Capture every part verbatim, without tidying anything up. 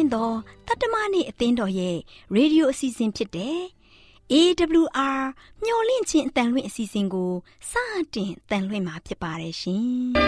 သောတတ္တမနေ့အသင်းတော်ရဲ့ရေဒီယိုအစီအစဉ်ဖြစ်တဲ့ အေး ဒဘလျူ အာ မျော်လင့်ခြင်းအတန်လွင့်အစီအစဉ်ကိုစတင်တန်လွင့်မှာဖြစ်ပါတယ်ရှင်။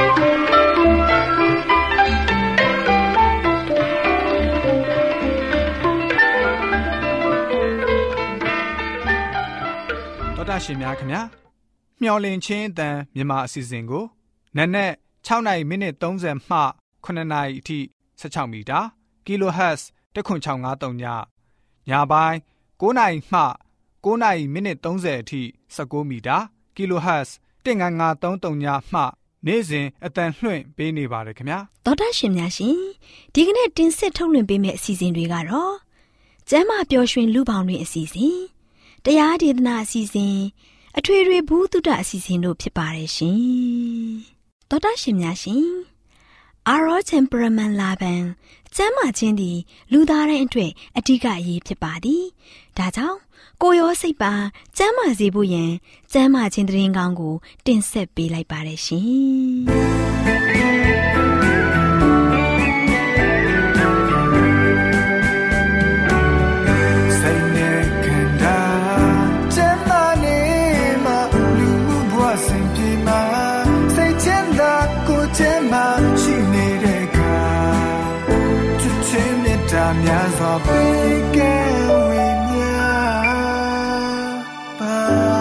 တော်တာရှင်များခင်ဗျာမျော်လင့်ခြင်းအတန်မြန်မာအစီအစဉ်ကိုနက်နက်၆နာရီမိနစ်သုံးဆယ်မှခုနှစ်နာရီအထိ၁၆မီတာ Kilohertz တစ်ခွန်း၆၅သုံးညညပိုင်း၉နာရီမှ၉နာရီမိနစ်သုံးဆယ်အထိ၁၉မီတာ Kilohertz တစ်ငါးငါးသုံးသုံးညမှနေ့စဉ်အတန်လွှင့်ပေးနေပါတယ်ခင်ဗျာတော်တာရှင်များရှင်ဒီကနေ့တင်ဆက်ထုတ်လွှင့်ပေးမယ့်အစီအစဉ်တွေကတော့ကျမ်းမာပျော်ရွှင်လူပေါင်းတွင်အစီအစဉ်တရားဒေသနာအစီအစဉ်အထွေထွေဘုဒ္ဓအစီအစဉ်တို့ဖြစ်ပါတယ်ရှင်တော်တာရှင်များရှင်Our temperament လာပန်ကျမ်းမာခြင်းသည်လူသားတိုင်းအတွက်အဓိကအရေးဖြစ်ပါသည်ဒါကြောင့်ကိုယ်ရောစိတ်ပါကျမ်းမာစေဖို့ယင်ကျမ်းမာခြင်းသတင်းကောင်းကိုတင်ဆက်ပေးလိုက်ပါတယ်ရှင်များစွာပေးကဲဝေမျှပါ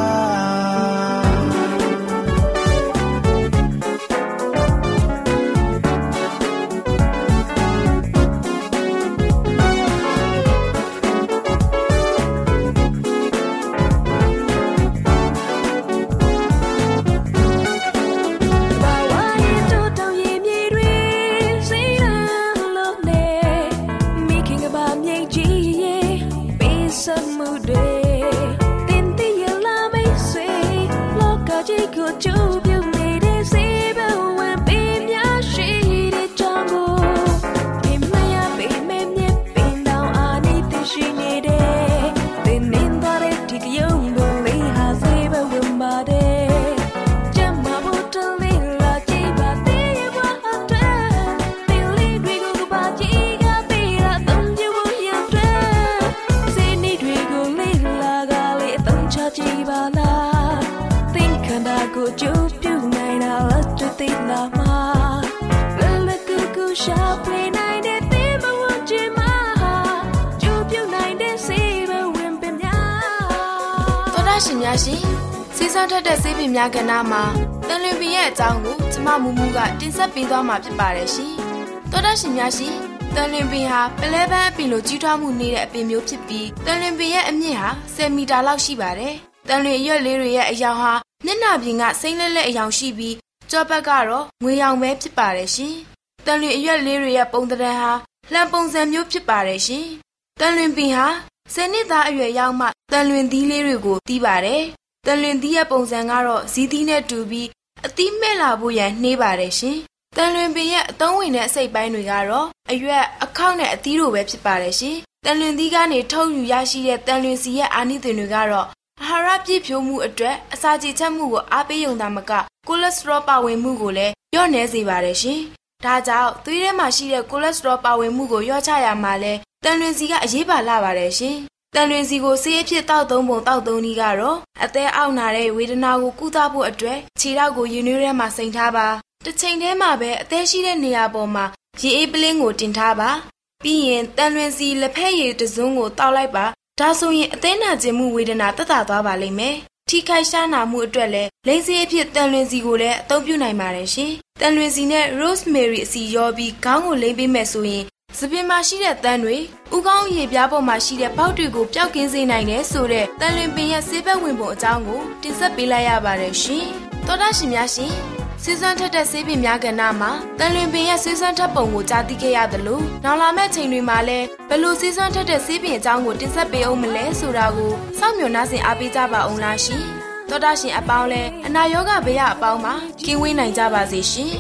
ရှင်များရှင်စီးစမ်းထက်တဲ့ဆေးပင်များကဏ္ဍမှာတန်လွင်ပင်ရဲ့အကြောင်းကိုကျမမူမူကတင်ဆက်ပေးသွားမှာဖြစ်ပါတယ်ရှင်။သောတာရှင်များရှင်တန်လွင်ပင်ဟာပလဲပန်းအပင်လိုကြီးထွားမှုနေတဲ့အပင်မျိုးဖြစ်ပြီးတန်လွင်ပင်ရဲ့အမြင့်ဟာဆယ်မီတာလောက်ရှိပါတယ်။တန်လွင်အရွက်လေးတွေရဲ့အရောင်ဟာမျက်နှာပြင်ကစိမ့်လက်လက်အရောင်ရှိပြီးကြောဘက်ကတော့ငွေရောင်ပဲဖြစ်ပါတယ်ရှင်။တန်လွင်အရွက်လေးတွေရဲ့ပုံသဏ္ဍာန်ဟာလှံပုံစံမျိုးဖြစ်ပါတယ်ရှင်။တန်လွင်ပင်ဟာဆယ်နှစ်သားအရွယ်ရောက်မှတန်လွင်သီးလေးတွေကိုတီးပါတယ်။တန်လွင်သီးရဲ့ပုံစံကတော့ဇီးသီးနဲ့တူပြီးအသီးမဲ့လာဖို့ရန်နှေးပါတယ်ရှင်။တန်လွင်ပင်ရဲ့အသုံးဝင်တဲ့အစိတ်ပိုင်းတွေကတော့အရွက်အခေါက်နဲ့အသီးတို့ပဲဖြစ်ပါတယ်ရှင်။တန်လွင်သီးကနေထုတ်ယူရရှိတဲ့တန်လွင်စီရဲ့အာနိသင်တွေကတော့အာဟာရပြည့်ဖြိုးမှုအတွက်အစာကြေချက်မှုကိုအားပေးရုံသာမကကိုလက်စထရောပါဝင်မှုကိုလည်းလျော့နည်းစေပါတယ်ရှင်။ဒါကြောင့်သွေးထဲမှာရှိတဲ့ကိုလက်စထရောပါဝင်မှုကိုလျော့ချရမှာလဲတန်လွင်စီကအရေးပါလာပါတယ်ရှင်။တန်လွင်စီကိုဆေးအဖြစ်တောက်သုံးပုံတောက်သုံးနည်းကတော့အသက်အောက်နာတဲ့ဝေဒနာကိုကုသဖို့အတွက်ခြေထောက်ကိုရင်နွေးထဲမှာစိမ်ထားပါတစ်ချိန်တည်းမှာပဲအသက်ရှိတဲ့နေရာပေါ်မှာရေအေးပလင်းကိုတင်ထားပါပြီးရင်တန်လွင်စီလက်ဖက်ရည်တစ်စုံကိုတောက်လိုက်ပါဒါဆိုရင်အသက်နာကျင်မှုဝေဒနာသက်သာသွားပါလိမ့်မယ်ထိခိုက်ရှားနာမှုအတွက်လည်းလိမ်စေးအဖြစ်တန်လွင်စီကိုလည်းအသုံးပြုနိုင်ပါတယ်ရှင်တန်လွင်စီနဲ့ rosemary အစီရောပြီးခေါင်းကိုလိမ်ပေးမယ်ဆိုရင်စပင်မှာရှိတဲ့တန်တွေဥကောင်းရေပြားပေါ်မှာရှိတဲ့ပေါက်တွေကိုပျောက်ကင်းစေနိုင်တယ်ဆိုတဲ့တန်လွင်ပင်ရဲ့ဆေးဘက်ဝင်ပုံအကြောင်းကိုတင်ဆက်ပေးလိုက်ရပါတယ်ရှင်သောတာရှင်များရှင်ဆေးစွမ်းထက်တဲ့ဆေးပင်များကဏ္ဍမှာတန်လွင်ပင်ရဲ့ဆေးစွမ်းထက်ပုံကိုကြားသိခဲ့ရသလိုနောက်လာမယ့်ချိန်တွေမှာလည်းဘယ်လိုဆေးစွမ်းထက်တဲ့ဆေးပင်အကြောင်းကိုတင်ဆက်ပေးအောင်မလဲဆိုတာကိုစောင့်မျှော်နှားဆင်အားပေးကြပါအောင်လားရှင်သောတာရှင်အပေါင်းလည်းအနာရောဂါဘေးအပေါင်းမှာကင်းဝေးနိုင်ကြပါစေရှင်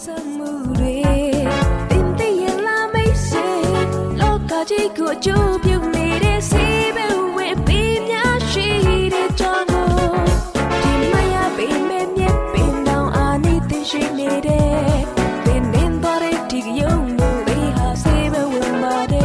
ကြီးကိုကြိုးပြုတ်နေတဲ့ဆေးပဲဝဲပေးများရှိတဲ့ကြောင့်ဒီမရပေးမဲ့မြက်ပင်တောင်အာနေသိရှိနေတဲ့ပင်ပင်တော်တဲ့ဒီယုံကိုလေးဟာဆေးပဲဝင်ပါတ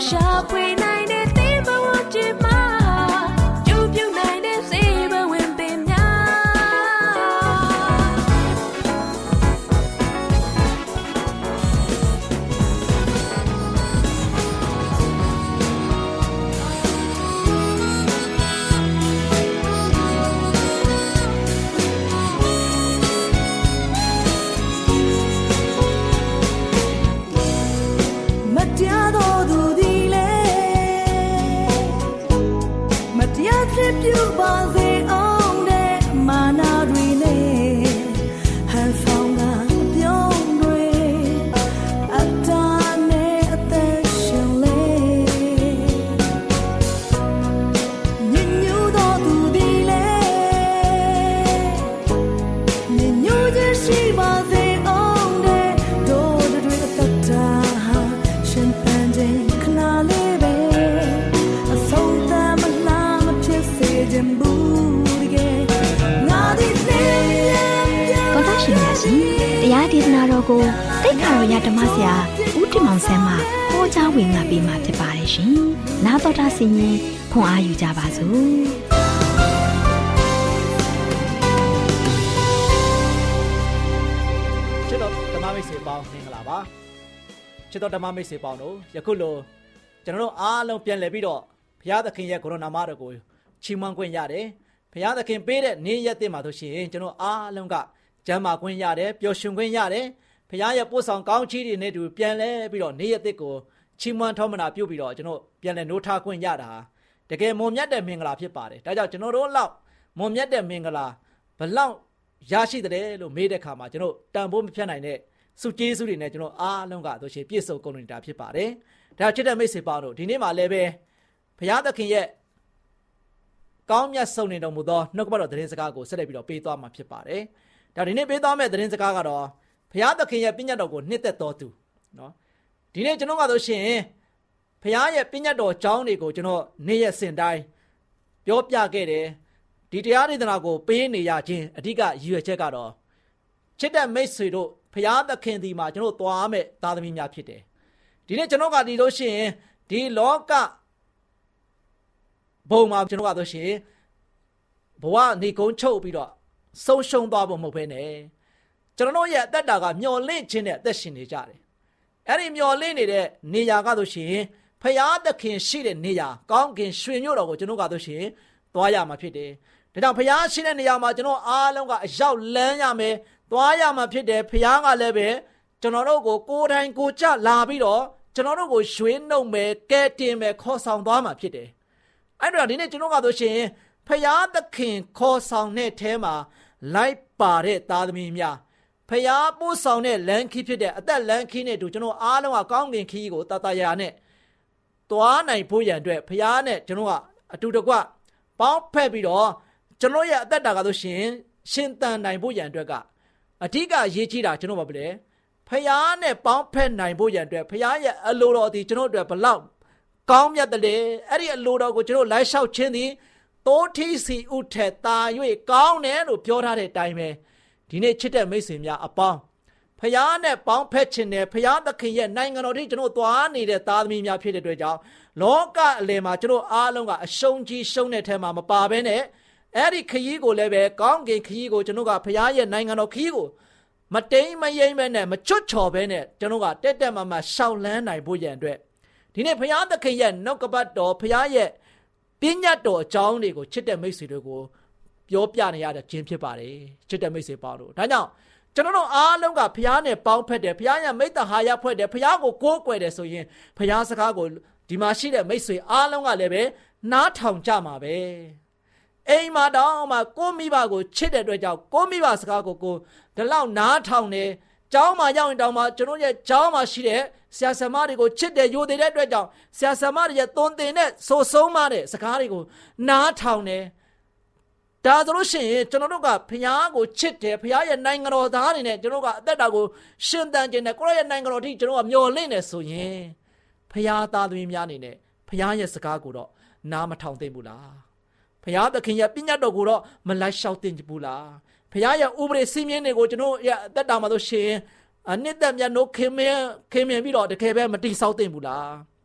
တရားဒေသနာတော်ကိုတိတ်ခါတော်ရဓမ္မဆရာဦးတင်မောင်ဆန်းမှဟောကြားဝင်ငါပေးมาဖြစ်ပါတယ်ရှင်။နားတော်တာဆင်ရင်ခွန်အားယူကြပါစို့။ချစ်တော်ဓမ္မမိတ်ဆွေပေါင်းမင်္ဂလာပါ။ချစ်တော်ဓမ္မမိတ်ဆွေပေါင်းတို့ယခုလိုကျွန်တော်တို့အားလုံးပြန်လည်ပြီးတော့ဘုရားသခင်ရဲ့ကိုရိုနာမတော်ကိုချီးမွမ်းခွင့်ရတယ်။ဘုရားသခင်ပေးတဲ့နေ့ရက်တင်မှာဆိုရှင်ကျွန်တော်အားလုံးကကျမ်းမာခွင့်ရတယ်ပျော်ရွှင်ခွင့်ရတယ်ဘုရားရဲ့ပို့ဆောင်ကောင်းချီးတွေနဲ့တူပြန်လဲပြီးတော့နေ့ရက်တစ်ကိုချီးမွမ်းထောမနာပြုပြီးတော့ကျွန်တော်ပြန်လဲနိုးထားခွင့်ရတာတကယ်မွန်မြတ်တဲ့မင်္ဂလာဖြစ်ပါတယ်ဒါကြောင့်ကျွန်တော်တို့လောက်မွန်မြတ်တဲ့မင်္ဂလာဘလောက်ရရှိတယ်လို့မေးတဲ့အခါမှာကျွန်တော်တန်ဖိုးမဖြတ်နိုင်တဲ့စုကျေးဇူးတွေနဲ့ကျွန်တော်အားလုံးကဆိုရှင်ပြည့်စုံကုန်နေတာဖြစ်ပါတယ်ဒါချစ်တဲ့မိတ်ဆွေပေါင်းတို့ဒီနေ့မှာလည်းပဲဘုရားသခင်ရဲ့ကောင်းမြတ်ဆုံးနေတော်မူသောနှုတ်ကပတ်တော်သတင်းစကားကိုဆက်လက်ပြီးတော့ပေးသွားမှာဖြစ်ပါတယ်ဒါဒီနေ့ပေးသွားမယ့်သတင်းစကားကတော့ဘုရားသခင်ရဲ့ပညတ်တော်ကိုနှစ်သက်တော်သူနော်ဒီနေ့ကျွန်တော်ကဆိုရှင်ဘုရားရဲ့ပညတ်တော်ကြောင်းတွေကိုကျွန်တော်နေ့ရက်စဉ်တိုင်းပြောပြခဲ့တယ်ဒီတရားဒေသနာကိုပေးနေရခြင်းအဓိကရည်ရွယ်ချက်ကတော့ချစ်တဲ့မိတ်ဆွေတို့ဘုရားသခင်ဒီမှာကျွန်တော်သွားမယ့်သားသမီးများဖြစ်တယ်ဒီနေ့ကျွန်တော်ကဒီလို့ရှိရင်ဒီလောကဘုံမှာကျွန်တော်ကဆိုရှင်ဘဝနေကုန်းချုပ်ပြီးတော့ဆုံးရှုံးသွားဖို့မဟုတ်ဘဲနဲ့ကျွန်တော်ရဲ့အသက်တာကမျော်လင့်ခြင်းနဲ့အသက်ရှင်နေကြတယ်အဲ့ဒီမျော်လင့်နေတဲ့နေရာကဆိုရှင်ဖရာသခင်ရှိတဲ့နေရာကောင်းကင်ရွှေမြို့တော်ကိုကျွန်တော်ကဆိုရှင်သွားရမှာဖြစ်တယ်ဒါကြောင့်ဖရာရှိတဲ့နေရာမှာကျွန်တော်အားလုံးကအရောက်လန်းရမယ်သွားရမှာဖြစ်တယ်ဖရာကလည်းပဲကျွန်တော်တို့ကိုကိုယ်တိုင်ကိုယ်ကြလာပြီးတော့ကျွန်တော်တို့ကိုရွှေနှုတ်မယ်ကဲတင်မယ်ခေါ်ဆောင်သွားမှာဖြစ်တယ်အဲ့တော့ဒီနေ့ကျွန်တော်ကဆိုရှင်ဖရာသခင်ခေါ်ဆောင်တဲ့ထဲမှာလိုက်ပါတဲ့သားသမီးများဖရာပို့ဆောင်တဲ့လမ်းခီးဖြစ်တဲ့အသက်လမ်းခီးနဲ့တူကျွန်တော်အားလုံးကကောင်းကင်ခီးကိုတတရာနဲ့သွားနိုင်ဖို့ရန်အတွက်ဖရာနဲ့ကျွန်တော်ကအတူတကွပေါင်းဖက်ပြီးတော့ကျွန်တော်ရဲ့အသက်တာကဆိုရှင်ရှင်သန်နိုင်ဖို့ရန်အတွက်ကအဓိကရေးကြည့်တာကျွန်တော်ဘာလဲဖရာနဲ့ပေါင်းဖက်နိုင်ဖို့ရန်အတွက်ဖရာရဲ့အလိုတော်ဒီကျွန်တော်တို့ဘလောက်ကောင်းမြတ်တယ်လေအဲ့ဒီအလိုတော်ကိုကျွန်တော်လိုက်လျှောက်ခြင်းသည်တိုးထီးစီဥထက်တာ၍ကောင်းတယ်လို့ပြောထားတဲ့အတိုင်းပဲဒီနေ့ချစ်တဲ့မိတ်ဆွေများအပေါင်းဖယားနဲ့ပေါင်းဖက်ခြင်းနဲ့ဖယားသခင်ရဲ့နိုင်ငံတော်ที่ကျွန်တော်သွားနေတဲ့သားသမီးများဖြစ်တဲ့အတွက်ကြောင့်လောကအလယ်မှာကျွန်တော်အားလုံးကအရှုံးကြီးရှုံးတဲ့ထဲမှာမပါဘဲနဲ့အဲ့ဒီခရီးကိုလည်းပဲကောင်းကင်ခရီးကိုကျွန်တော်ကဖယားရဲ့နိုင်ငံတော်ခရီးကိုမတိမ်မယိမ့်ပဲနဲ့မချွတ်ချော်ပဲနဲ့ကျွန်တော်ကတက်တက်မမရှောက်လန်းနိုင်ဖို့ရန်အတွက်ဒီနေ့ဖယားသခင်ရဲ့နှုတ်ကပတ်တော်ဖယားရဲ့ပညတ်တော်အကြောင်းတွေကိုချစ်တဲ့မိတ်ဆွေတွေကိုပြောပြနေရတဲ့ခြင်းဖြစ်ပါတယ်ချစ်တဲ့မိတ်ဆွေပေါင်းတို့ဒါကြောင့်ကျွန်တော်တို့အားလုံးကဘုရားနဲ့ပေါင်းဖက်တယ်ဘုရားရဲ့မိတ္တဟာယဖွဲ့တယ်ဘုရားကိုကိုးကွယ်တယ်ဆိုရင်ဘုရားစကားကိုဒီမှာရှိတဲ့မိတ်ဆွေအားလုံးကလည်းပဲနားထောင်ကြမှာပဲအိမ်မှာတောင်မှကိုမိဘကိုချစ်တဲ့အတွက်ကြောင့်ကိုမိဘစကားကိုကိုဒီလောက်နားထောင်တယ်ကျောင်းမှာရောက်ရင်တောင်မှကျွန်တော်ရဲ့ကျောင်းမှာရှိတဲ့ဆရာဆရာမတွေကိုချစ်တယ်ယိုတဲ့အတွက်ကြောင့်ဆရာဆရာမတွေရဲ့သွန်သင်တဲ့ဆိုဆုံးမတဲ့စကားတွေကိုနားထောင်တယ်ဒါဆိုလို့ရှိရင်ကျွန်တော်တို့ကဘုရားကိုချစ်တယ်ဘုရားရဲ့နိုင်ငံတော်သားတွေနဲ့ကျွန်တော်ကအသက်တာကိုရှင်သန်ခြင်းနဲ့ကိုယ့်ရဲ့နိုင်ငံတော်ထိကျွန်တော်ကမျှော်လင့်နေဆိုရင်ဘုရားသားသမီးများအနေနဲ့ဘုရားရဲ့စကားကိုတော့နားမထောင်သင့်ဘူးလားဘုရားသခင်ရဲ့ပညတ်တော်ကိုတော့မလိုက်လျှောက်သင့်ဘူးလားဘုရားရဲ့ဥပဒေစည်းမျဉ်းတွေကိုကျွန်တော်ရဲ့အသက်တာမှာဆိုရှင်အနှစ်သက်မြတ်နိုးခင်မင်းခင်မင်းပြီးတော့တကယ်ပဲမတိဆောက်သင့်ဘူးလား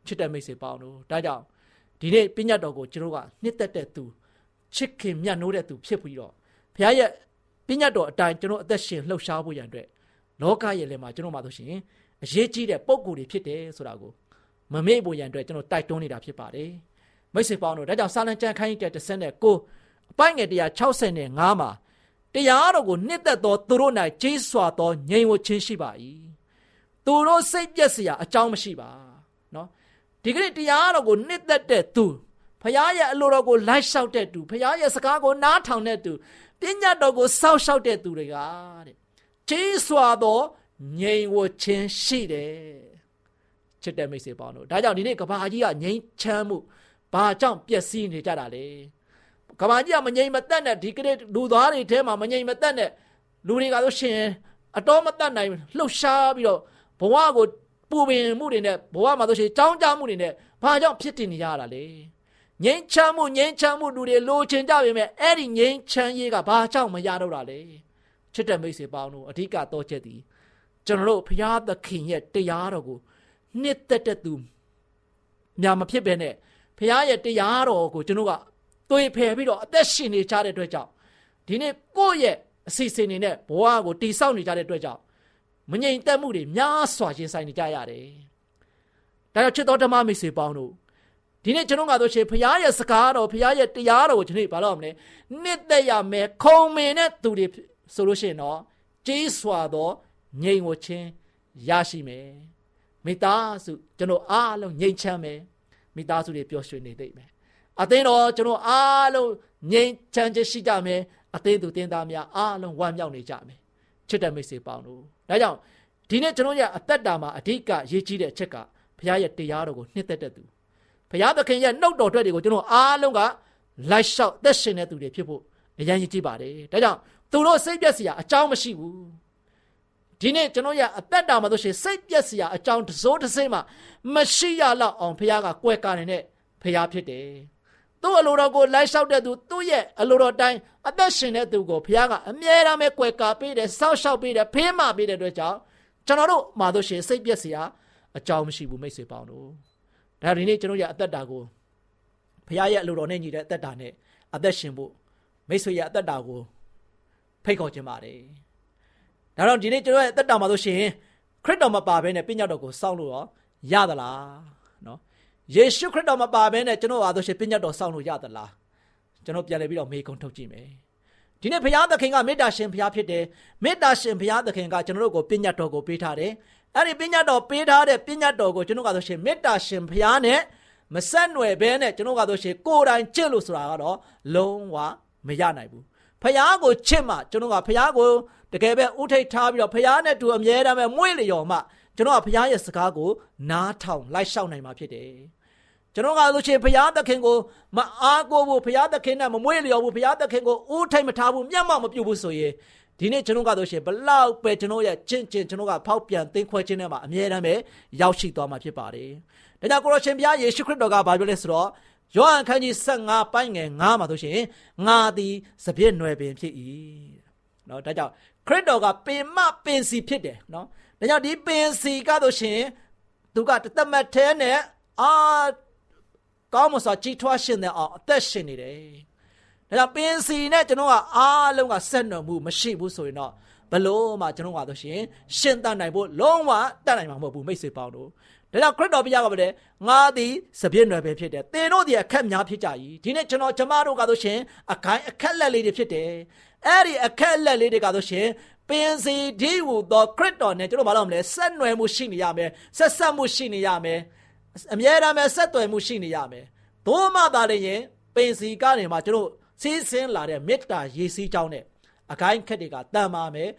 ချစ်တဲ့မိတ်ဆွေပေါင်းတို့ဒါကြောင့်ဒီနေ့ပညတ်တော်ကိုကျွန်တော်ကနှစ်သက်တဲ့သူချစ်ခင်မြတ်နိုးတဲ့သူဖြစ်ပြီးတော့ဘုရားရဲ့ပညတ်တော်အတိုင်းကျွန်တော်အသက်ရှင်လှုပ်ရှားဖို့ရန်အတွက်လောကရဲ့လည်းမှာကျွန်တော်မှဆိုရှင်အရေးကြီးတဲ့ပုံကိုယ်တွေဖြစ်တယ်ဆိုတာကိုမမေ့ဖို့ရန်အတွက်ကျွန်တော်တိုက်တွန်းနေတာဖြစ်ပါတယ်မိတ်ဆွေပေါင်းတို့ဒါကြောင့်စာလံကျမ်းခန်းကြီးတစ်ဆယ်နဲ့ကိုအပိုင်းငယ်တစ်ရာ၆၀နဲ့၅မှာတရားတော်ကိုနှစ်သက်သောသူတို့၌ကြီးစွာသောငြိမ်ဝှက်ခြင်းရှိပါ၏သူတို့စိတ်ပြည့်စရာအကြောင်းမရှိပါနော်ဒီကနေ့တရားတော်ကိုနှစ်သက်တဲ့သူဖခင်ရဲ့အလိုတော်ကိုလိုက်လျှောက်တဲ့သူဖခင်ရဲ့စကားကိုနားထောင်တဲ့သူပညာတော်ကိုစောင့်ရှောက်တဲ့သူတွေကတဲ့ကြီးစွာသောငြိမ်ဝှက်ခြင်းရှိတယ်ချစ်တဲ့မိတ်ဆွေပေါင်းတို့ဒါကြောင့်ဒီနေ့ကဘာကြီးကငြိမ်ချမ်းမှုဘာကြောင့်ပျက်စီးနေကြတာလဲကဘာကြီးကမငြိမ်မသက်နဲ့ဒီကနေ့လူသားတွေထဲမှာမငြိမ်မသက်နဲ့လူတွေကဆိုရှင်အတော်မသက်နိုင်လှုပ်ရှားပြီးတော့ဘဝကိုပူပင်မှုတွေနဲ့ဘဝမှာဆိုရှင်ကြောင်းကြမှုတွေနဲ့ဘာကြောင့်ဖြစ်တည်နေရတာလဲငြိမ်းချမ်းမှုငြိမ်းချမ်းမှုလူတွေလိုချင်ကြပေမဲ့အဲ့ဒီငြိမ်းချမ်းရေးကဘာကြောင့်မရတော့တာလဲချစ်တဲ့မိတ်ဆွေပေါင်းတို့အဓိကတော့ချက်သည်ကျွန်တော်တို့ဘုရားသခင်ရဲ့တရားတော်ကိုနှစ်သက်တဲ့သူများမဖြစ်ပဲနဲ့ဘုရားရဲ့တရားတော်ကိုကျွန်တော်ကတွေးဖယ်ပြီးတော့အသက်ရှင်နေကြတဲ့အတွက်ကြောင့်ဒီနေ့ကိုယ့်ရဲ့အစီအစဉ်တွေနဲ့ဘဝကိုတည်ဆောက်နေကြတဲ့အတွက်ကြောင့်မငြိမ်သက်မှုတွေများစွာရင်ဆိုင်နေကြရတယ်။ဒါကြောင့်ချစ်တော်ဓမ္မမိတ်ဆွေပေါင်းတို့ဒီနေ့ကျွန်တော်ကတော့ရှင်ဘုရားရဲ့စကားတော်ဘုရားရဲ့တရားတော်ကိုဒီနေ့ဘာလို့မလဲနှစ်သက်ရမယ်ခုံမင်တဲ့သူတွေဆိုလို့ရှိရင်တော့ကြီးစွာသောငြိမ်ဝှက်ခြင်းရရှိမယ်။မိသားစုကျွန်တော်အားလုံးငြိမ်ချမ်းမယ်မိသားစုတွေပျော်ရွှင်နေသိမ့်မယ်။အသင်းတော်ကျွန်တော်အားလုံးငြိမ်ချမ်းခြင်းရှိကြမယ်အသင်းသူတင်းသားများအားလုံးဝမ်းမြောက်နေကြမယ်ချစ်တဲ့မိတ်ဆွေပေါင်းတို့ဒါကြောင့်ဒီနေ့ကျွန်တော်ရဲ့အသက်တာမှာအဓိကရေးကြီးတဲ့အချက်ကဘုရားရဲ့တရားတော်ကိုနှစ်သက်တဲ့သူဘုရားသခင်ရဲ့နှုတ်တော်ထွက်တွေကိုကျွန်တော်အားလုံးကလိုက်လျှောက်သက်ရှင်တဲ့သူတွေဖြစ်ဖို့အရန်ရေးကြည့်ပါတယ်ဒါကြောင့်သူတို့စိတ်ပြည့်စရာအကြောင်းမရှိဘူးဒီနေ့ကျွန်တော်ရဲ့အသက်တာမှာဆိုရှင်စိတ်ပြည့်စရာအကြောင်းတစိုးတစ်စိမ့်မှမရှိရလောက်အောင်ဘုရားကကွယ်ကာနေတဲ့ဘုရားဖြစ်တယ်သူ့အလိုတော်ကိုလိုက်လျှောက်တဲ့သူသူ့ရဲ့အလိုတော်တိုင်းအသက်ရှင်တဲ့သူကိုဘုရားကအမြဲတမ်းပဲကွယ်ကာပေးတယ်စောင့်ရှောက်ပေးတယ်ဖေးမပေးတဲ့အတွက်ကြောင့်ကျွန်တော်တို့မှာတို့ရှင်စိတ်ပြည့်စရာအကြောင်းမရှိဘူးမိတ်ဆွေပေါင်းတို့ဒါဒီနေ့ကျွန်တော်ရဲ့အသက်တာကိုဘုရားရဲ့အလိုတော်နဲ့ညီတဲ့အသက်တာနဲ့အသက်ရှင်ဖို့မိတ်ဆွေရဲ့အသက်တာကိုဖိတ်ခေါ်ခြင်းပါတယ်ဒါတော့ဒီနေ့ကျွန်တော်ရဲ့အသက်တာမှာတို့ရှင်ခရစ်တော်မပါဘဲနဲ့ပညတ်တော်ကိုစောင့်လို့ရသလားနော်ယေရှုခရစ်တော်မပါဘဲနဲ့ကျွန်တော်အားတို့ရှင်ပညတ်တော်စောင့်လို့ရသလားကျွန်တော်ပြန်လည်ပြီးတော့မေးခွန်းထုတ်ကြည့်မယ်ဒီနေ့ဘုရားသခင်ကမေတ္တာရှင်ဘုရားဖြစ်တယ်မေတ္တာရှင်ဘုရားသခင်ကကျွန်တော်တို့ကိုပညတ်တော်ကိုပေးထားတယ်အဲ့ဒီပညတ်တော်ပေးထားတဲ့ပညတ်တော်ကိုကျွန်တော်ကဆိုရှင်မေတ္တာရှင်ဘုရားနဲ့မဆက်နွယ်ဘဲနဲ့ကျွန်တော်ကဆိုရှင်ကိုယ်တိုင်ကျင့်လို့ဆိုတာကတော့လုံးဝမရနိုင်ဘူးဘုရားကိုချစ်မှကျွန်တော်ကဘုရားကိုတကယ်ပဲဥထိတ်ထားပြီးတော့ဘုရားနဲ့တူအမြဲတမ်းပဲမွေ့လျော်မှကျွန်တော်ကဘုရားရဲ့စကားကိုနားထောင်လိုက်လျှောက်နိုင်မှာဖြစ်တယ်ကျွန်တော်ကဆိုရှင်ဘုရားသခင်ကိုမအားကိုးဘူးဘုရားသခင်နဲ့မမွေ့လျော်ဘူးဘုရားသခင်ကိုဥထိတ်မထားဘူးမျက်မှောက်မပြုတ်ဘူးဆိုရင်ဒီနေ့ကျွန်တော်ကဆိုရှင်ဘလောက်ပဲကျွန်တော်ရဲ့ကျင့်ကျင့်ကျွန်တော်ကဖောက်ပြန်သိမ်းခွဲခြင်းနဲ့မှာအမြဲတမ်းပဲရောက်ရှိသွားမှာဖြစ်ပါတယ်။ဒါကြောင့်ကိုရရှင်ဘုရားယေရှုခရစ်တော်ကဘာပြောလဲဆိုတော့ယောဟန်ခန်းကြီး၁၅ပိုင်းငယ်၅မှာဆိုရှင်ငါသည်စပြည့်နွယ်ပင်ဖြစ်၏။နော်ဒါကြောင့်ခရစ်တော်ကပင်မပင်စီဖြစ်တယ်နော်။ဒါကြောင့်ဒီပင်စီကဆိုရှင်သူကတမတ်ထဲနဲ့အာကောင်းမစွာကြီးထွားရှင်တဲ့အောင်အသက်ရှင်နေတယ်။ဒါကြောင့်ပင်စီနဲ့ကျွန်တော်ကအားလုံးကဆက်နွယ်မှုမရှိဘူးဆိုရင်တော့ဘလို့မှကျွန်တော်ကဆိုရှင်ရှင်တတ်နိုင်ဖို့လုံးဝတတ်နိုင်မှာမဟုတ်ဘူးမိတ်ဆွေပေါင်းတို့။ဒါကြောင့်ခရစ်တော်ဘုရားကပြောတယ်ငါသည်စပြည့်နွယ်ပဲဖြစ်တယ်။သင်တို့ဒီအခက်များဖြစ်ကြ၏။ဒီနေ့ကျွန်တော်ကျမတို့ကဆိုရှင်အခိုင်အခက်လက်လေးတွေဖြစ်တယ်။အဲ့ဒီအခက်လက်လေးတွေကဆိုရှင်ပင်စီဒီဟူသောခရစ်တော်နဲ့ကျွန်တော်ဘာလို့မလဲဆက်နွယ်မှုရှိနေရမယ်။ဆက်ဆက်မှုရှိနေရမယ်။အမြဲတမ်းပဲဆက်သွယ်မှုရှိနေရမယ်။သို့မှသာလျှင်ပင်စီကနေမှကျွန်တော်စီးဆင်းလာတဲ့မေတ္တာရေစီးကြောင်းနဲ့အကိုင်းခက်တွေကတန်ပါမယ်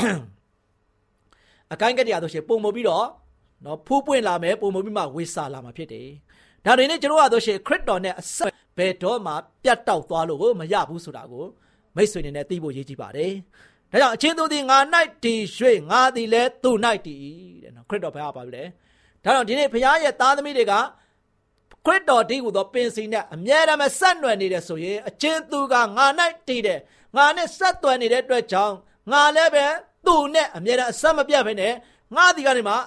အကိုင်းခက်တွေကဆိုရှင်ပုံမပြီးတော့နော်ဖူးပွင့်လာမယ်ပုံမပြီးမှဝေစာလာမှာဖြစ်တယ်ဒါတွေနဲ့ကျွန်တော်ကဆိုရှင်ခရစ်တော်နဲ့အဆက်ဘယ်တော့မှပြတ်တောက်သွားလို့မရဘူးဆိုတာကိုမိတ်ဆွေတွေနဲ့သိဖို့ရည်ကြည်ပါတယ်ဒါကြောင့်အချင်းသူသည်ငါ၌တည်၍ငါသည်လည်းသူ၌တည်တဲ့နော်ခရစ်တော်ဘုရားပါပြီလေဒါကြောင့်ဒီနေ့ဘုရားရဲ့သားသမီးတွေကခရစ်တော်ဒီကိုတော့ပင်စီနဲ့အမြဲတမ်းဆက်နွယ်နေတယ်ဆိုရင်အချင်းသူကငါ၌တည်တယ်ငါနဲ့ဆက်သွယ်နေတဲ့အတွက်ကြောင့်ငါလည်းပဲသူ့နဲ့အမြဲတမ်းအဆက်မပြတ်ပဲနဲ့ငါဒီကနေမှ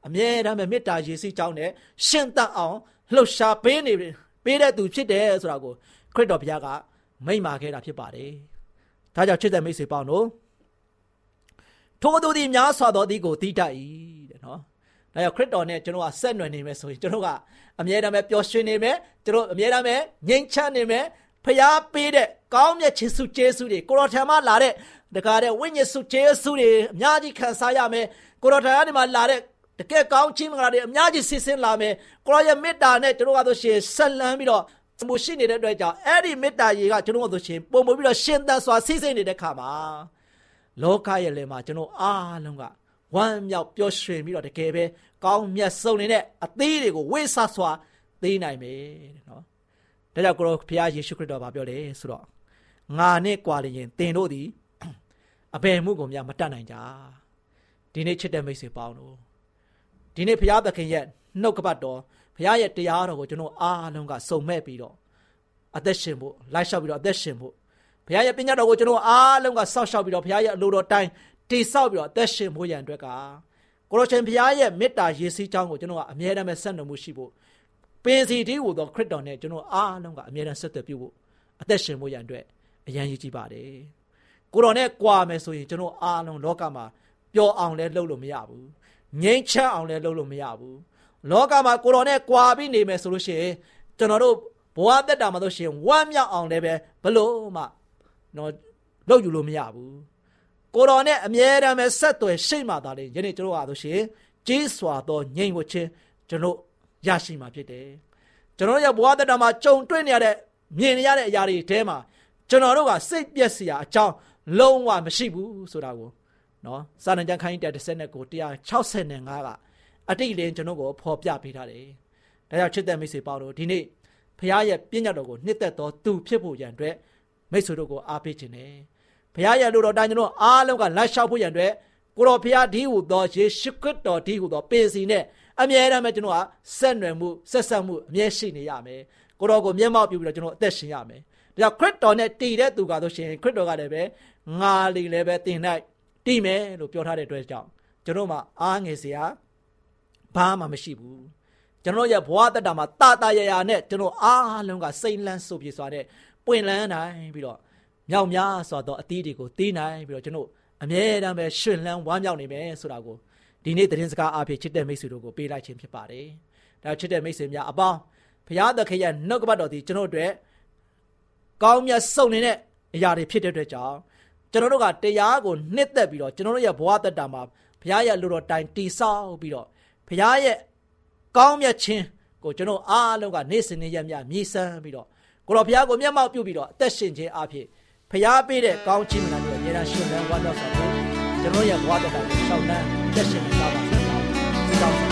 အမြဲတမ်းပဲမေတ္တာရည်စည်းကြောင်းနဲ့ရှင်သန်အောင်လှုပ်ရှားပေးနေပေးတဲ့သူဖြစ်တယ်ဆိုတာကိုခရစ်တော်ဘုရားကမိန့်မာခဲ့တာဖြစ်ပါတယ်။ဒါကြောင့်ချစ်တဲ့မိတ်ဆွေပေါင်းတို့ထိုသူသည်များစွာသောသည်ကိုသိတတ်၏တဲ့နော်။ဒါကြောင့်ခရစ်တော်နဲ့ကျွန်တော်ကဆက်နွယ်နေမယ်ဆိုရင်ကျွန်တော်ကအမြဲတမ်းပဲပျော်ရွှင်နေမယ်ကျွန်တော်အမြဲတမ်းပဲငြိမ်ချမ်းနေမယ်ဖျားပေးတဲ့ကောင်းမြတ်ခြင်းစုကျေးဇူးတွေကိုတော်ထံမှလာတဲ့တကားတဲ့ဝိညာဉ်စုကျေးဇူးတွေအများကြီးခံစားရမယ်ကိုတော်ထံကနေမှလာတဲ့တကယ်ကောင်းခြင်းမင်္ဂလာတွေအများကြီးဆင်းဆင်းလာမယ်ကိုရောရဲ့မေတ္တာနဲ့ကျွန်တော်ကဆိုရှင်ဆက်လန်းပြီးတော့မှုရှိနေတဲ့အတွက်ကြောင့်အဲ့ဒီမေတ္တာရေကကျွန်တော်ကဆိုရှင်ပုံပုံပြီးတော့ရှင်သန်စွာဆင်းဆင်းနေတဲ့ခါမှာလောကရဲ့လယ်မှာကျွန်တော်အားလုံးကဝမ်းမြောက်ပျော်ရွှင်ပြီးတော့တကယ်ပဲကောင်းမြတ်ဆုံးနေတဲ့အသီးတွေကိုဝိဆစွာသိနိုင်မယ်တဲ့နော်ဒါကြောင့်ကိုရောဘုရားယေရှုခရစ်တော်ဗာပြောတယ်ဆိုတော့ငါနဲ့ကြွာလျင်သင်တို့သည်အဘယ်မှုကိုများမတတ်နိုင်ကြဒီနေ့ချစ်တဲ့မိတ်ဆွေပေါင်းတို့ဒီနေ့ဘုရားသခင်ရဲ့နှုတ်ကပတ်တော်ဘုရားရဲ့တရားတော်ကိုကျွန်တော်အားလုံးကစုံမဲ့ပြီးတော့အသက်ရှင်ဖို့လိုက်လျှောက်ပြီးတော့အသက်ရှင်ဖို့ဘုရားရဲ့ပညာတော်ကိုကျွန်တော်အားလုံးကစောင့်ရှောက်ပြီးတော့ဘုရားရဲ့အလိုတော်တိုင်းတည်ဆောက်ပြီးတော့အသက်ရှင်ဖို့ရန်အတွက်ကကိုရောရှင်ဘုရားရဲ့မေတ္တာရည်စည်းကြောင်းကိုကျွန်တော်ကအမြဲတမ်းပဲဆက်နွယ်မှုရှိဖို့ပင်စီတီးဟူသောခရစ်တော်နဲ့ကျွန်တော်အားလုံးကအမြဲတမ်းဆက်သွယ်ပြုဖို့အသက်ရှင်ဖို့ရန်အတွက်အရန်ရည်ကြည်ပါတယ်ကိုတော်နဲ့ကြွာမယ်ဆိုရင်ကျွန်တော်အားလုံးလောကမှာပျော်အောင်လဲလုပ်လို့မရဘူးငြိမ်းချမ်းအောင်လဲလုပ်လို့မရဘူးလောကမှာကိုတော်နဲ့ကြွာပြီးနေမယ်ဆိုလို့ရှိရင်ကျွန်တော်တို့ဘဝသက်တာမှာဆိုရှင်ဝမ်းမြောက်အောင်လည်းပဲဘလို့မှတော့လုပ်ယူလို့မရဘူးကိုတော်နဲ့အမြဲတမ်းပဲဆက်သွယ်ရှိမှသာလေယနေ့ကျွန်တော်ဟာဆိုရှင်ကြီးစွာသောငြိမ်ဝှက်ခြင်းကျွန်တော်ရရှိမှာဖြစ်တယ်ကျွန်တော်ရဲ့ဘဝသက်တာမှာကြုံတွေ့နေရတဲ့မြင်နေရတဲ့အရာတွေထဲမှာကျွန်တော်တို့ကစိတ်ပြည့်စရာအကြောင်းလုံးဝမရှိဘူးဆိုတာကိုနော်စာနံကျမ်းခန်းကြီးတစ်ဆက်နဲ့ကိုone sixty-fiveကအတိအလင်းကျွန်တော်ကိုဖော်ပြပေးထားတယ်။ဒါကြောင့်ချစ်တဲ့မိတ်ဆွေပေါင်းတို့ဒီနေ့ဖခင်ရဲ့ပြည့်ညတ်တော်ကိုနှစ်သက်တော်သူဖြစ်ဖို့ရန်အတွက်မိတ်ဆွေတို့ကိုအားပေးခြင်းနဲ့ဖခင်ရဲ့လူတော်တိုင်းကျွန်တော်အားလုံးကလိုက်လျှောက်ဖို့ရန်အတွက်ကိုတော်ဖခင်ဒီဟူသောယေရှုခရစ်တော်ဒီဟူသောပင်စီနဲ့အမြဲတမ်းပဲကျွန်တော်ကဆက်နွယ်မှုဆက်ဆက်မှုအမြဲရှိနေရမယ်။ကိုတော်ကိုမျက်မှောက်ပြုပြီးတော့ကျွန်တော်အသက်ရှင်ရမယ်။ဒါကြောင့်ခရစ်တော်နဲ့တည်တဲ့သူကဆိုရှင်ခရစ်တော်ကလည်းပဲငါလီလည်းပဲတင်၌တည်မယ်လို့ပြောထားတဲ့အတွက်ကြောင့်ကျွန်တော်မှအားငယ်စရာဘာမှမရှိဘူးကျွန်တော်ရဲ့ဘဝတတမှာတာတာရရနဲ့ကျွန်တော်အားလုံးကစိတ်လန်းစုပ်ပြေစွာနဲ့ပွင့်လန်းနိုင်ပြီးတော့မြောက်များစွာသောအသီးတွေကိုတီးနိုင်ပြီးတော့ကျွန်တော်အမြဲတမ်းပဲရှင်လန်းဝမ်းမြောက်နေမယ်ဆိုတာကိုဒီနေ့သတင်းစကားအားဖြင့်ချစ်တဲ့မိတ်ဆွေတို့ကိုပေးလိုက်ခြင်းဖြစ်ပါတယ်ဒါချစ်တဲ့မိတ်ဆွေများအပေါင်းဘုရားသခင်ရဲ့နှုတ်ကပတ်တော်ဒီကျွန်တော်တို့ကောင်းမြတ်ဆုံးနေတဲ့အရာတွေဖြစ်တဲ့အတွက်ကြောင့်ကျွန်တော်တို့ကတရားကိုနှစ်သက်ပြီးတော့ကျွန်တော်တို့ရဲ့ဘဝတတမှာဘုရားရဲ့လူတော်တိုင်တည်ဆောက်ပြီးတော့ဘုရားရဲ့ကောင်းမြတ်ခြင်းကိုကျွန်တော်အားလုံးကနေ့စဉ်နေ့ရက်မြမြည်ဆန်းပြီးတော့ကိုတော်ဘုရားကိုမျက်မှောက်ပြုပြီးတော့အသက်ရှင်ခြင်းအဖြစ်ဘုရားပေးတဲ့ကောင်းချီးမင်္ဂလာတွေအများကြီးရှင်လန်းဝါတော့ဆိုတော့ကျွန်တော်ရဲ့ဘဝတတကိုရှောက်နှံအသက်ရှင်နေကြပါစေ။ဒီကောင်း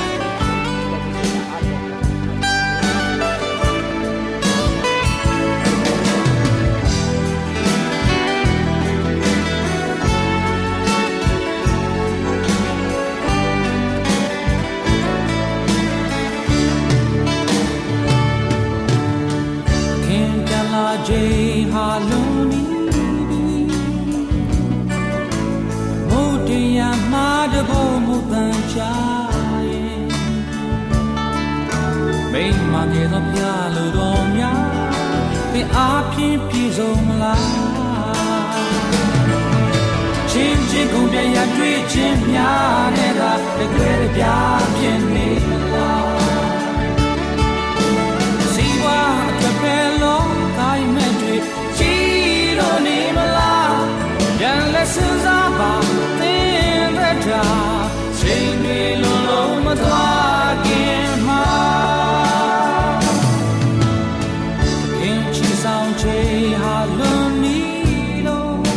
Jai Haluni Modiya Madhavo Mudanchaye Mai Mage do Pyalu do Mya Pe Apin Pizom La Chin Chin Kong Pya Ya Dwi Chin Mya Ne Da De Kwe De Pya Pin Ne La Siwa Atapelo I met with Chiro Nimala Young lessons about in the dark Sing me low my dog in my Can't you sound Jay Halonilo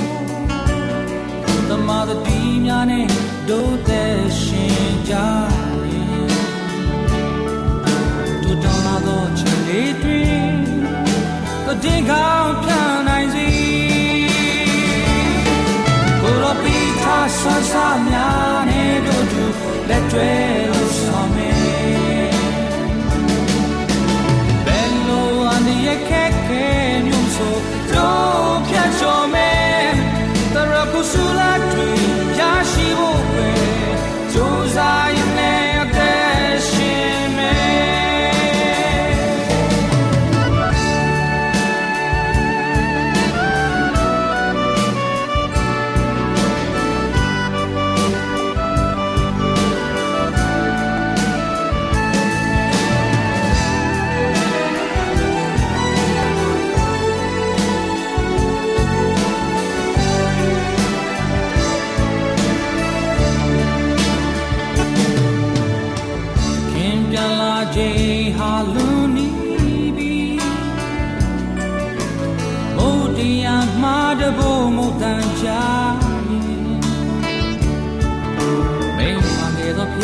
The mother Dimiane do the Shinjai To Donado Chile Dig out can I see Put up beat us on some young do let trail some Bello and the cake you so don't catch your man the Rapusula tree Yashi Wope Josiah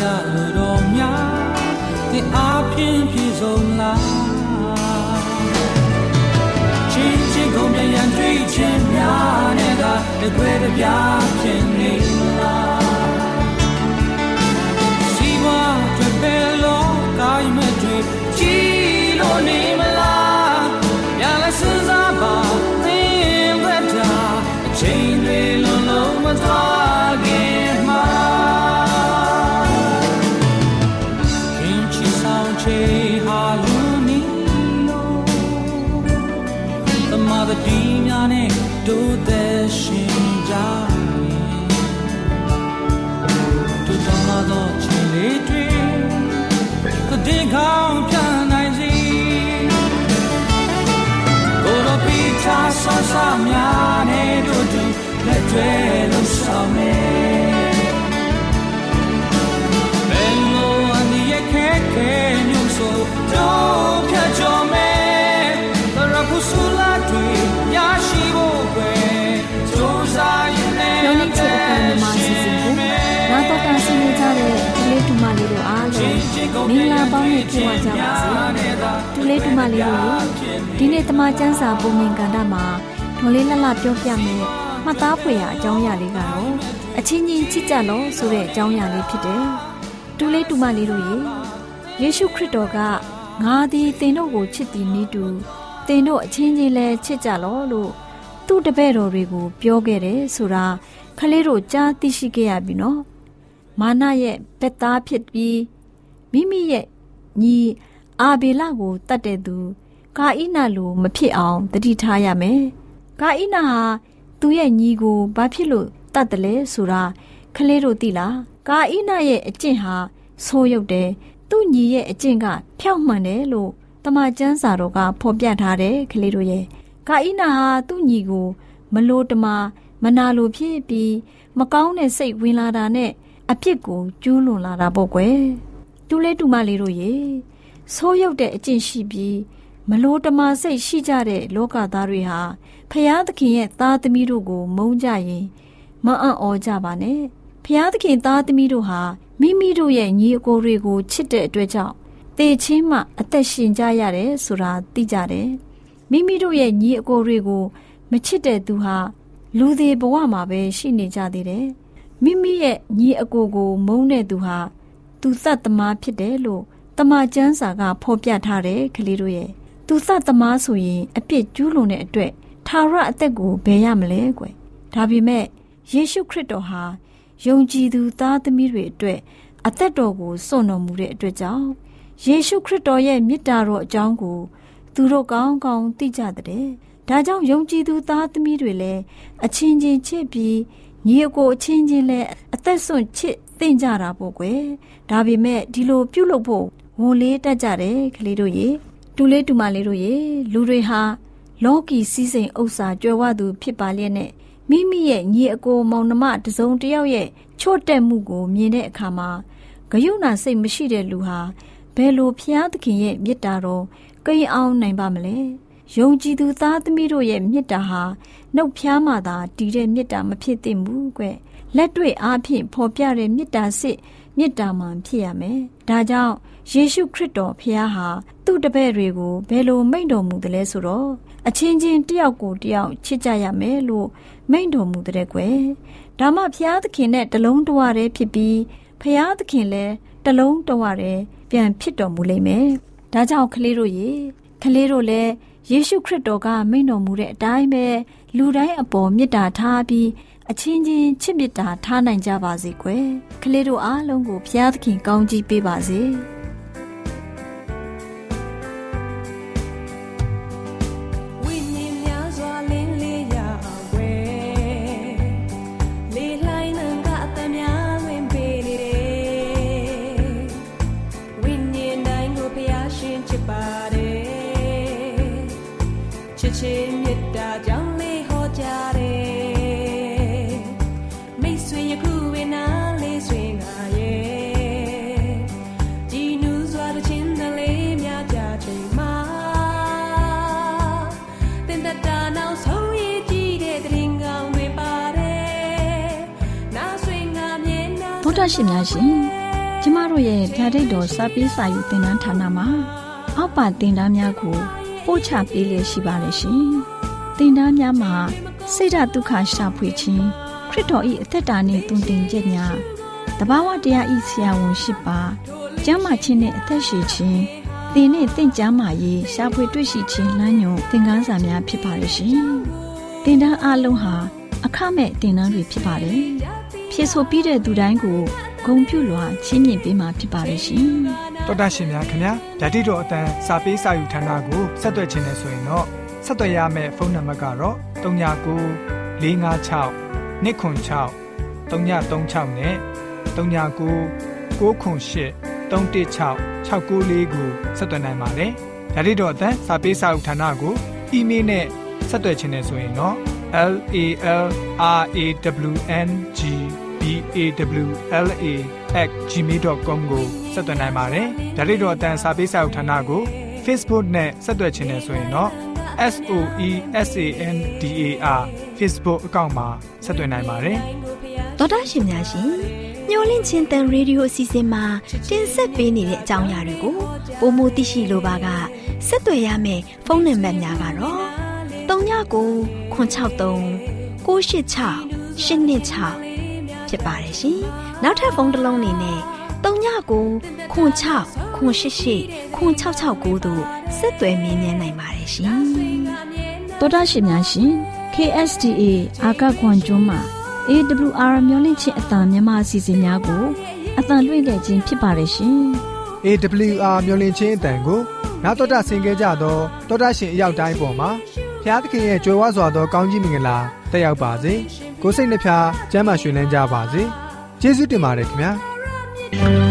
လို့တော့များတင်အားဖြင့်ပြေဆုံးလားချင်းချင်းကုန်ပြန်ရန်တွေ့ချင်းများနဲ့ကတစ်ခွဲတစ်ပြားဖြစ်နေလားစီဝါတွေ့ပဲလို့ကိုင်းမတွေ့ကြည်လို့နေမလားညာလည်းစဉ်းစားပါသင်ဘက်တာအချိန်တွေလုံးလုံးမသွားခင်မှာခင်ချီဆောင်ချေဟာလူနီလို့သမသတိများနဲ့တို့သက်ရှင်ကြရင်တို့တော်လာတော့ချင်လေးတွေကတဲ့ကောင်းပြန်နိုင်စီကိုလိုပီချာဆာဆာများနဲ့တို့တူလက်တွေလို့ဆောင်နေဘယ်လိုအန်ဒီရဲ့ခဲခဲမျိုးဆိုတော့ဖြတ်ကျော်မယ်တရဖူဆူလာတွေရရှိဖို့ပဲစူးစားရင်လည်းပြောနေချက်ကမြန်မာစီစဉ်ကိုနာတော်တာဆင်နေကြတဲ့ဒီလေးတူမလေးတို့အားလုံးမင်္ဂလာပေါင်းနဲ့ကြွားကြပါစေဒီလေးတူမလေးတို့ဒီနေ့တမချန်းစာပုံမြင်ကဏ္ဍမှာဒေါ်လေးလှလှပြောပြမယ်မှတ်သားဖွယ်ရာအကြောင်းအရာလေးကတော့အချင်းချင်းချစ်ကြလို့ဆိုတဲ့အကြောင်းအရာလေးဖြစ်တယ်တူလေးတူမလေးတို့ရေယေရှုခရစ်တော်ကငါသည်သင်တို့ကိုချစ်သည်နည်းတူသင်တို့အချင်းချင်းလည်းချစ်ကြလို့လို့သူ့တပည့်တော်တွေကိုပြောခဲ့တယ်ဆိုတာခလေးတို့ကြားသိရှိခဲ့ရပြီနော်မာနရဲ့ပက်သားဖြစ်ပြီးမိမိရဲ့ညီအာဘေလကိုတတ်တဲ့သူကာဣနလိုမဖြစ်အောင်တတိထားရမယ်ကာဣနဟာသူ့ရဲ့ညီကိုဘာဖြစ်လို့တတ်တယ်လဲဆိုတာခလေးတို့သိလားကာဣနရဲ့အကျင့်ဟာဆိုးရုပ်တယ်သူ့ညီရဲ့အကျင့်ကဖြောင့်မှန်တယ်လို့တမန်ကျမ်းစာတော်ကဖော်ပြထားတယ်ခလေးတို့ရဲ့ကာဣနဟာသူ့ညီကိုမလို့တမမနာလိုဖြစ်ပြီးမကောင်းတဲ့စိတ်ဝင်လာတာနဲ့အပြစ်ကိုကျူးလွန်လာတာပေါ့ကွယ်တူလေးတူမလေးတို့ရေဆိုးရုပ်တဲ့အကျင့်ရှိပြီးမလို့တမစိတ်ရှိကြတဲ့လောကသားတွေဟာဖျားသခင်ရဲ့သားသမီးတို့ကိုမုန်းကြရင်မအံ့ဩကြပါနဲ့ဖျားသခင်သားသမီးတို့ဟာမိမိတို့ရဲ့ညီအကိုတွေကိုချစ်တဲ့အတွက်ကြောင့်သေချင်းမှအသက်ရှင်ကြရတယ်ဆိုတာသိကြတယ်မိမိတို့ရဲ့ညီအကိုတွေကိုမချစ်တဲ့သူဟာလူသေးဘဝမှာပဲရှိနေကြသေးတယ်မိမိရဲ့ညီအကိုကိုမုန်းတဲ့သူဟာသူသတ်သမားဖြစ်တယ်လို့တမန်ကျမ်းစာကဖော်ပြထားတယ်ကလေးတို့ရဲ့သူသတ်သမားဆိုရင်အပြစ်ကျူးလွန်တဲ့အတွက်ထာဝရအသက်ကိုဘယ်ရမလဲကွယ်ဒါပေမဲ့ယေရှုခရစ်တော်ဟာယုံကြည်သူသားသမီးတွေအတွက်အသက်တော်ကိုစွန့်တော်မူတဲ့အတွက်ကြောင့်ယေရှုခရစ်တော်ရဲ့မေတ္တာတော်အကြောင်းကိုသူတို့ကောင်းကောင်းသိကြတဲ့ဒါကြောင့်ယုံကြည်သူသားသမီးတွေလည်းအချင်းချင်းချစ်ပြီးညီအကိုအချင်းချင်းလည်းအသက်စွန့်ချစ်သင့်ကြတာပေါ့ကွယ်ဒါပေမဲ့ဒီလိုပြုလုပ်ဖို့ဝန်လေးတတ်ကြတယ်ကလေးတို့ရေတူလေးတူမလေးတို့ရေလူတွေဟာလောကီစည်းစိမ်ဥစ္စာကြွယ်ဝသူဖြစ်ပါလျက်နဲ့မိမိရဲ့ညီအကိုမောင်နှမတစုံတစ်ယောက်ရဲ့ချော့တက်မှုကိုမြင်တဲ့အခါမှာဂယုဏစိတ်မရှိတဲ့လူဟာဘယ်လိုဖျားသခင်ရဲ့မေတ္တာတော်ကိန်းအောင်နိုင်ပါမလဲယုံကြည်သူသားသမီးတို့ရဲ့မေတ္တာဟာနှုတ်ဖျားမှသာတည်တဲ့မေတ္တာမဖြစ်သင့်ဘူးကွလက်တွေ့အားဖြင့်ဖော်ပြတဲ့မေတ္တာစစ်မေတ္တာမှန်ဖြစ်ရမယ်ဒါကြောင့်ယေရှုခရစ်တော်ဖျားဟာသူ့တပည့်တွေကိုဘယ်လိုမိန့်တော်မူသလဲဆိုတော့အချင်းချင်းတယောက်ကိုတယောက်ချစ်ကြရမယ်လို့မိန့်တော်မူတဲ့ကွယ်ဒါမှဖျားသခင်နဲ့တလုံးတဝရဲဖြစ်ပြီးဖျားသခင်လည်းတလုံးတဝရဲပြန်ဖြစ်တော်မူလိမ့်မယ်ဒါကြောင့်ကလေးတို့ရေကလေးတို့လည်းယေရှုခရစ်တော်ကမိန့်တော်မူတဲ့အတိုင်းပဲလူတိုင်းအပေါ်မေတ္တာထားပြီးအချင်းချင်းချစ်မေတ္တာထားနိုင်ကြပါစေကွယ်ကလေးတို့အားလုံးကိုဘုရားသခင်ကောင်းချီးပေးပါစေတော်ရှင်များရှင်ကျမတို့ရဲ့ဓာတ်တော်စာပေးစာယူသင်တန်းဌာနမှာအောက်ပါသင်တန်းများကိုပို့ချပေးလျက်ရှိပါတယ်ရှင်။သင်တန်းများမှာစိတ်ဓာတ်ဒုက္ခရှာဖွေခြင်းခရစ်တော်၏အသက်တာနှင့်တုန်တင်ခြင်းများတဘာဝတရားဤဆရာဝန်ရှိပါကျမ်းမာခြင်းနှင့်အသက်ရှိခြင်းသင်နှင့်သင်ကျမ်းမာရေးရှာဖွေတွေ့ရှိခြင်းလမ်းညွန်သင်ခန်းစာများဖြစ်ပါရဲ့ရှင်။သင်တန်းအလုံးဟာအခမဲ့သင်တန်းတွေဖြစ်ပါတယ်။ဖြည့်ဆို့ပြီးတဲ့သူတိုင်းကိုဂုဏ်ပြုလွှာချီးမြှင့်ပေးမှာဖြစ်ပါရဲ့ရှင်။တော်တာရှင်များခင်ဗျာဓာတိတော်အတန်းစာပေးစာယူဌာနကိုဆက်သွယ်ခြင်းနဲ့ဆိုရင်တော့ဆက်သွယ်ရမယ့်ဖုန်းနံပါတ်ကတော့၃၉၉ ၄၅၆ ၂ခွန်၆ ၃ည၃၆နဲ့၃၉၉ ၉ခွန်၈ ၃၁၆ ၆၉၄ကိုဆက်သွင်းနိုင်ပါတယ်။ဓာတိတော်အတန်းစာပေးစာဥထာဏာကိုအီးမေးလ်နဲ့ဆက်သွယ်ခြင်းနဲ့ဆိုရင်တော့ l a l r a w n g b a w l a at gmail dot com ကိုဆက်သွင်းနိုင်ပါတယ်။ဓာတိတော်အတန်းစာပေးစာဥထာဏာကို Facebook နဲ့ဆက်သွယ်ခြင်းနဲ့ဆိုရင်တော့ S O E S A N D A R Facebook အကောင့်မှာဆက်သွင်းနိုင်ပါတယ်။ဒေါက်တာရှင်များရှင်မျော်လင့်ခြင်းတန်ရေဒီယိုအစီအစဉ်မှာတင်ဆက်ပေးနေတဲ့အကြောင်းအရာတွေကိုပိုမိုသိရှိလိုပါကဆက်သွယ်ရမယ့်ဖုန်းနံပါတ်များကတော့၃၉၉ ခွန်၆၃ ၉၈၆ ၈၂၆ဖြစ်ပါတယ်ရှင်။နောက်ထပ်ဖုန်းတစ်လုံးနေနဲ့၃၉၉ ခွန်၆ ခွန်၈၈ ခွန်၆၆၉တို့ဆက်သွယ်မြင်းမြန်းနိုင်ပါတယ်ရှင်။ဒေါက်တာရှင်များရှင် K S D A အာကခွန်ကျွန်းမှာ A W R မျိုးလင့်ချင်းအတံမြန်မာအစီအစဉ်များကိုအတံလွှင့်တဲ့ခြင်းဖြစ်ပါတယ်ရှင်။ A W R မျိုးလင့်ချင်းအတံကိုနောက်တော်တာဆင် gay ကြတော့တော်တာရှင်အရောက်တိုင်းပေါ်မှာဘုရားသခင်ရဲ့ကြွယ်ဝစွာသောကောင်းကြီးမင်္ဂလာတက်ရောက်ပါစေ။ကိုယ်စိတ်နှဖျားကျမ်းမာရွှင်လန်းကြပါစေ။ယေရှုတင်ပါတယ်ခင်ဗျာ။